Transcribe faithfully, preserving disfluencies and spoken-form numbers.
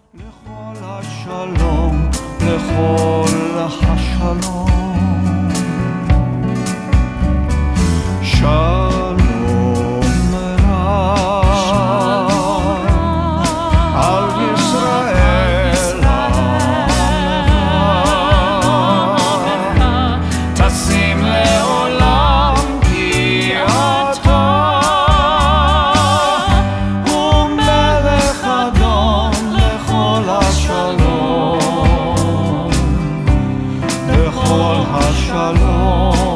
לכל השלום, לכל השלום, שלום רב על ישראל המלך, תשים לעולם כי אתה הוא מלך אדון לכל השלום, לכל השלום.